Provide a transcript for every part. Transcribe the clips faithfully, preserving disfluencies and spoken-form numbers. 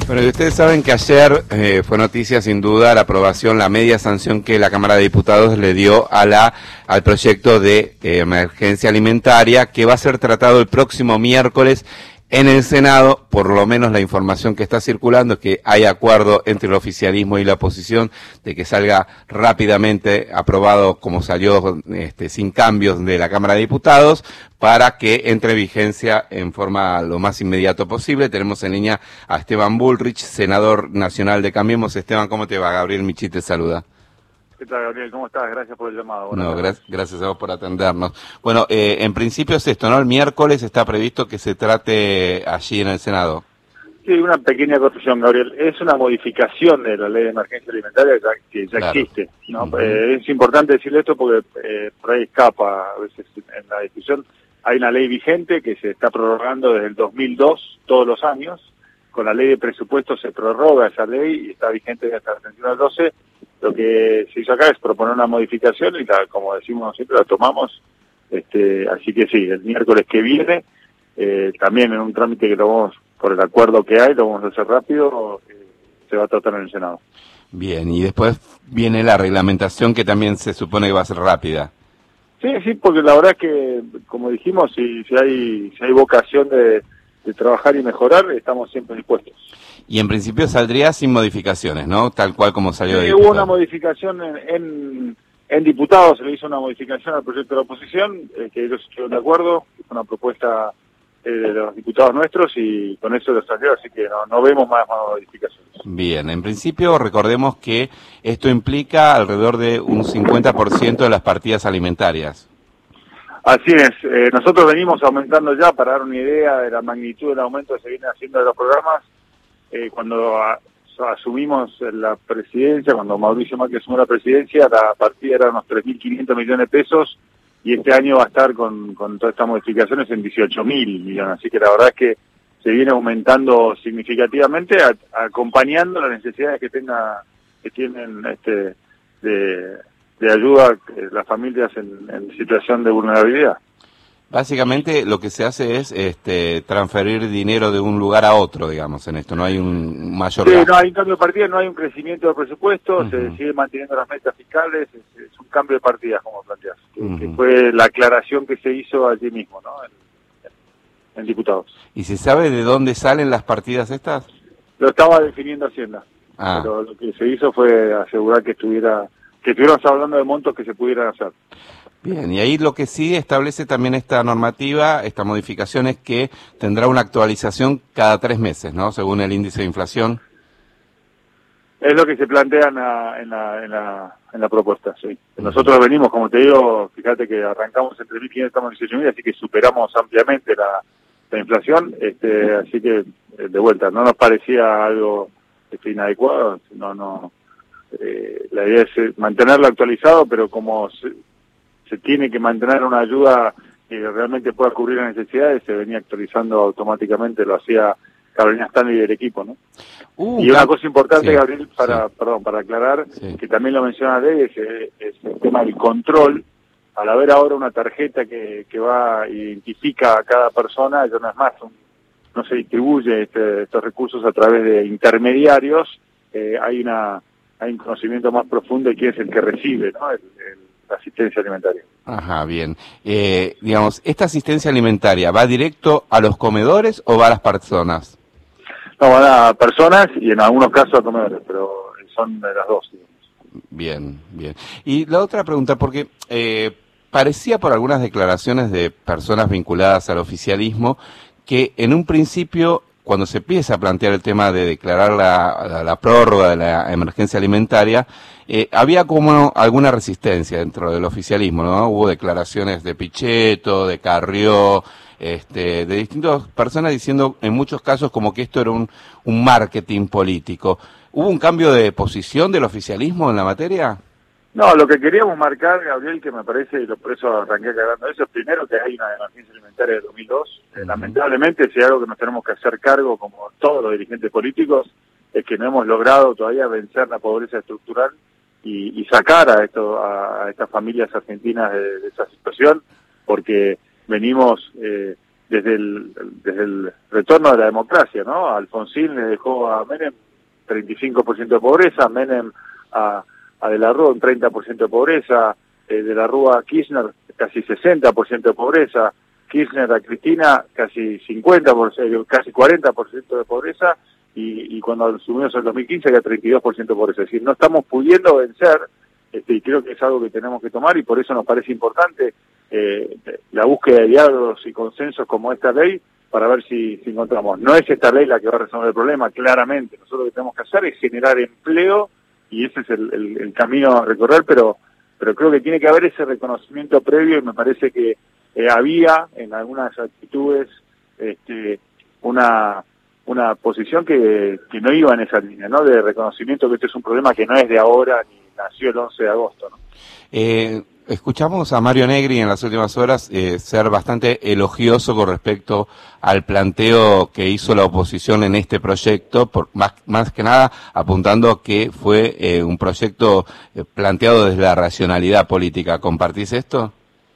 Bueno, y ustedes saben que ayer eh, fue noticia sin duda la aprobación, la media sanción que la Cámara de Diputados le dio a la al proyecto de eh, emergencia alimentaria, que va a ser tratado el próximo miércoles en el Senado. Por lo menos la información que está circulando es que hay acuerdo entre el oficialismo y la oposición de que salga rápidamente aprobado como salió, este, sin cambios, de la Cámara de Diputados, para que entre vigencia en forma lo más inmediato posible. Tenemos en línea a Esteban Bullrich, senador nacional de Cambiemos. Esteban, ¿cómo te va? Gabriel Michi te saluda. ¿Qué tal, Gabriel? ¿Cómo estás? Gracias por el llamado. Buenas no, gracias, gracias a vos por atendernos. Bueno, eh, en principio es esto, ¿no? El miércoles está previsto que se trate allí en el Senado. Sí, una pequeña corrección, Gabriel. Es una modificación de la ley de emergencia alimentaria ya, que ya claro. existe, ¿no? Uh-huh. eh, es importante decirle esto porque eh, por ahí escapa a veces en la discusión. Hay una ley vigente que se está prorrogando desde el dos mil dos, todos los años. Con la ley de presupuesto se prorroga esa ley y está vigente hasta el treinta y uno del doce. Lo que se hizo acá es proponer una modificación y, la, como decimos siempre, la tomamos. Este, así que sí, el miércoles que viene, eh, también en un trámite que lo vamos, por el acuerdo que hay, lo vamos a hacer rápido, eh, se va a tratar en el Senado. Bien, y después viene la reglamentación, que también se supone que va a ser rápida. Sí, sí, porque la verdad es que, como dijimos, si, si hay si hay vocación de, de trabajar y mejorar, estamos siempre dispuestos. Y en principio saldría sin modificaciones, ¿no? Tal cual como salió de sí, hubo una modificación en, en, en diputados, se le hizo una modificación al proyecto de la oposición, eh, que ellos estuvieron de acuerdo, una propuesta eh, de los diputados nuestros y con eso lo salió, así que no, no vemos más, más modificaciones. Bien, en principio recordemos que esto implica alrededor de un cincuenta por ciento de las partidas alimentarias. Así es, eh, nosotros venimos aumentando ya, para dar una idea de la magnitud del aumento que se viene haciendo de los programas. Eh, cuando a, asumimos la presidencia, cuando Mauricio Macri asumió la presidencia, la partida era unos tres mil quinientos millones de pesos y este año va a estar con, con todas estas modificaciones en dieciocho mil millones. Así que la verdad es que se viene aumentando significativamente, a, acompañando las necesidades que tenga que tienen este de, de ayuda eh, las familias en, en situación de vulnerabilidad. Básicamente lo que se hace es este, transferir dinero de un lugar a otro, digamos, en esto, no hay un mayor sí, gasto. No hay un cambio de partida, no hay un crecimiento de presupuesto, uh-huh. se sigue manteniendo las metas fiscales, es, es un cambio de partidas, como planteas, que, uh-huh. que fue la aclaración que se hizo allí mismo, ¿no? En, en, en diputados. ¿Y se sabe de dónde salen las partidas estas? Lo estaba definiendo Hacienda, ah. pero lo que se hizo fue asegurar que estuviera, que estuviéramos hablando de montos que se pudieran hacer. Bien, y ahí lo que sí establece también esta normativa, esta modificación, es que tendrá una actualización cada tres meses, ¿no? Según el índice de inflación. Es lo que se plantea en la, en la, en la, en la propuesta, sí. Nosotros venimos, como te digo, fíjate que arrancamos entre mil quinientos y dieciocho mil, así que superamos ampliamente la, la inflación, este, así que de vuelta, no nos parecía algo este, inadecuado, no, no, eh, la idea es mantenerlo actualizado, pero como se, se tiene que mantener una ayuda que realmente pueda cubrir las necesidades, se venía actualizando automáticamente, lo hacía Carolina Stanley del equipo, ¿no? Uh, y una cosa importante, sí, Gabriel, para, sí. perdón, para aclarar, sí. que también lo menciona Ley, es, es el tema del control. Al haber ahora una tarjeta que, que va, identifica a cada persona, ya no es más, un, no se distribuye este, estos recursos a través de intermediarios, eh, hay una hay un conocimiento más profundo de quién es el que recibe, ¿no? El, el, la asistencia alimentaria. Ajá, bien. Eh, digamos, ¿esta asistencia alimentaria va directo a los comedores o va a las personas? No, van a personas y en algunos casos a comedores, pero son de las dos, digamos. Bien, bien. Y la otra pregunta, porque eh, parecía por algunas declaraciones de personas vinculadas al oficialismo que en un principio, cuando se empieza a plantear el tema de declarar la, la, la prórroga de la emergencia alimentaria, eh, había como alguna resistencia dentro del oficialismo, ¿no? Hubo declaraciones de Pichetto, de Carrió, este, de distintas personas diciendo en muchos casos como que esto era un, un marketing político. ¿Hubo un cambio de posición del oficialismo en la materia? No, lo que queríamos marcar, Gabriel, que me parece, y por eso arranqué cagando eso, es primero que hay una emergencia alimentaria de dos mil dos. Uh-huh. Eh, lamentablemente, si hay algo que nos tenemos que hacer cargo, como todos los dirigentes políticos, es que no hemos logrado todavía vencer la pobreza estructural y, y sacar a, esto, a, a estas familias argentinas de, de esa situación, porque venimos eh, desde el, desde el retorno de la democracia, ¿no? Alfonsín le dejó a Menem treinta y cinco por ciento de pobreza, Menem a, a De la Rúa un treinta por ciento de pobreza, eh, De la Rúa a Kirchner casi sesenta por ciento de pobreza, Kirchner a Cristina casi cincuenta por ciento, casi cuarenta por ciento de pobreza, y, y cuando asumimos en el dos mil quince era treinta y dos por ciento de pobreza. Es decir, no estamos pudiendo vencer, este, y creo que es algo que tenemos que tomar, y por eso nos parece importante eh, la búsqueda de diálogos y consensos como esta ley, para ver si, si encontramos. No es esta ley la que va a resolver el problema, claramente. Nosotros lo que tenemos que hacer es generar empleo, y ese es el, el, el camino a recorrer, pero, pero creo que tiene que haber ese reconocimiento previo, y me parece que eh, había en algunas actitudes este, una una posición que, que no iba en esa línea, ¿no? De reconocimiento que este es un problema que no es de ahora, ni nació el once de agosto, ¿no? Eh... Escuchamos a Mario Negri en las últimas horas eh, ser bastante elogioso con respecto al planteo que hizo la oposición en este proyecto, por más, más que nada apuntando a que fue eh, un proyecto eh, planteado desde la racionalidad política. ¿Compartís esto?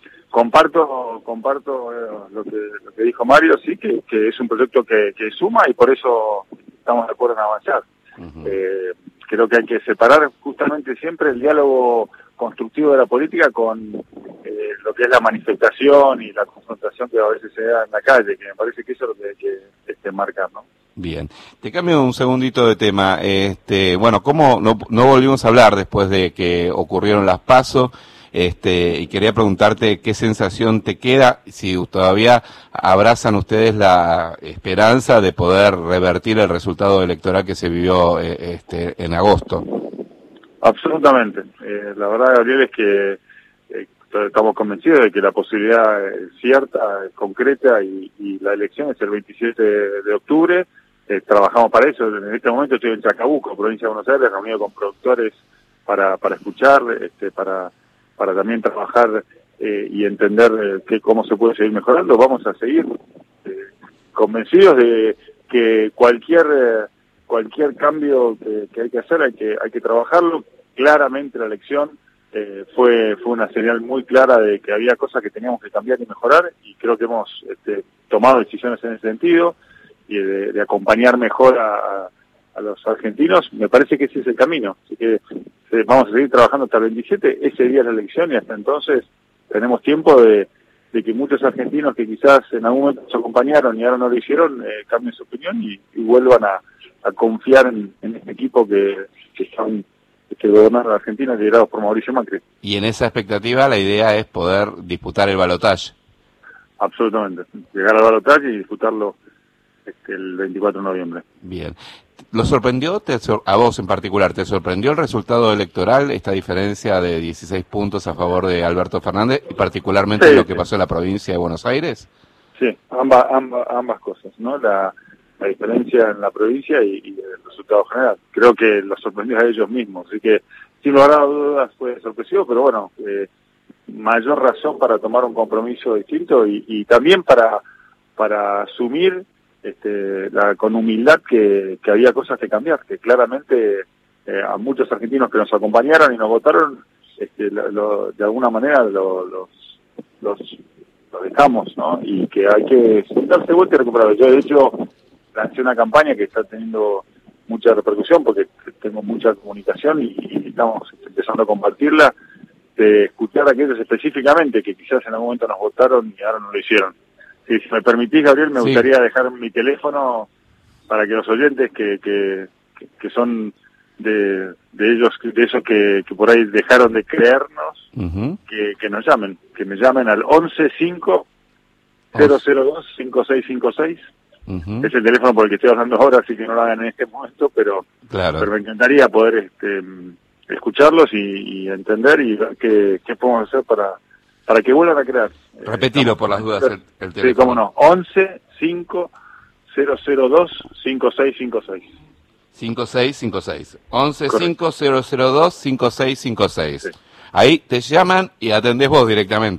Comparto comparto eh, lo, que, lo que dijo Mario, sí, que, que es un proyecto que, que suma, y por eso estamos de acuerdo en avanzar. Uh-huh. eh, creo que hay que separar justamente siempre el diálogo constructivo de la política con eh, lo que es la manifestación y la confrontación que a veces se da en la calle, que me parece que eso es lo que hay que este, marcar, ¿no? Bien, te cambio un segundito de tema. Este, bueno, ¿cómo no, no volvimos a hablar después de que ocurrieron las PASO? Este, y quería preguntarte qué sensación te queda, si todavía abrazan ustedes la esperanza de poder revertir el resultado electoral que se vivió eh, este, en agosto. Absolutamente. Eh, la verdad, Gabriel, es que eh, estamos convencidos de que la posibilidad es cierta, es concreta, y, y la elección es el veintisiete de octubre. Eh, trabajamos para eso. En este momento estoy en Chacabuco, provincia de Buenos Aires, reunido con productores para, para escuchar, este, para, para también trabajar eh, y entender eh, que, cómo se puede seguir mejorando. Vamos a seguir eh, convencidos de que cualquier... Eh, cualquier cambio que, que hay que hacer, hay que hay que trabajarlo. Claramente la elección eh, fue fue una señal muy clara de que había cosas que teníamos que cambiar y mejorar, y creo que hemos este, tomado decisiones en ese sentido, y de, de acompañar mejor a, a, a los argentinos. Me parece que ese es el camino, así que eh, vamos a seguir trabajando hasta el veintisiete, ese día es la elección, y hasta entonces tenemos tiempo de, de que muchos argentinos que quizás en algún momento nos acompañaron y ahora no lo hicieron, eh, cambien su opinión y, y vuelvan a a confiar en, en este equipo que, que están que gobernan la Argentina, liderados por Mauricio Macri. Y en esa expectativa la idea es poder disputar el balotaje. Absolutamente, llegar al balotaje y disputarlo este, el veinticuatro de noviembre. Bien. ¿Lo sorprendió, te, a vos en particular, te sorprendió el resultado electoral, esta diferencia de dieciséis puntos a favor de Alberto Fernández, y particularmente sí, lo que pasó en la provincia de Buenos Aires? Sí, ambas, ambas, ambas cosas, ¿no? La la diferencia en la provincia y, y el resultado general. Creo que los sorprendió a ellos mismos, así que sin lugar a dudas fue sorpresivo, pero bueno, eh, mayor razón para tomar un compromiso distinto, y, y también para para asumir este, la, con humildad que, que había cosas que cambiar, que claramente eh, a muchos argentinos que nos acompañaron y nos votaron, este, lo, lo, de alguna manera lo, los, los, los dejamos, ¿no? Y que hay que darse vuelta y recuperarlo. Yo, de hecho, lancé una campaña que está teniendo mucha repercusión porque tengo mucha comunicación y, y estamos empezando a compartirla, de escuchar a aquellos específicamente que quizás en algún momento nos votaron y ahora no lo hicieron. Si, si me permitís, Gabriel, me sí. gustaría dejar mi teléfono para que los oyentes que que, que, que son de, de ellos, de esos que, que por ahí dejaron de creernos, uh-huh. que, que nos llamen, que me llamen al once cinco cero cero dos cinco seis cinco seis. Uh-huh. Es el teléfono por el que estoy hablando ahora, así que no lo hagan en este momento, pero, claro. pero me encantaría poder este, escucharlos y, y entender y ver qué, qué podemos hacer para, para que vuelvan a crear. Repetilo eh, por las dudas el, el teléfono. Sí, cómo no, once cinco cero cero dos cinco seis cinco seis. cinco seis cinco seis. once cinco cero cero dos cinco seis cinco seis. Sí. Ahí te llaman y atendés vos directamente.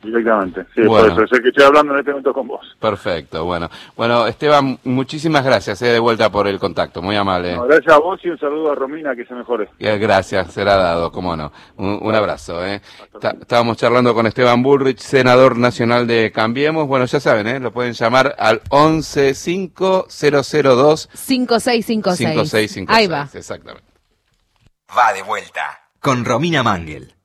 Directamente, sí, Bueno. por eso es que estoy hablando en este momento con vos. Perfecto, bueno. Bueno, Esteban, muchísimas gracias eh, de vuelta por el contacto, muy amable. No, gracias a vos y un saludo a Romina, que se mejore. Gracias, será dado, cómo no. Un, un abrazo. Eh. Está- estábamos charlando con Esteban Bullrich, senador nacional de Cambiemos. Bueno, ya saben, eh, lo pueden llamar al once cinco cero cero dos cinco seis cinco seis. cinco seis cinco seis. Ahí va. Exactamente. Va de vuelta con Romina Mangel.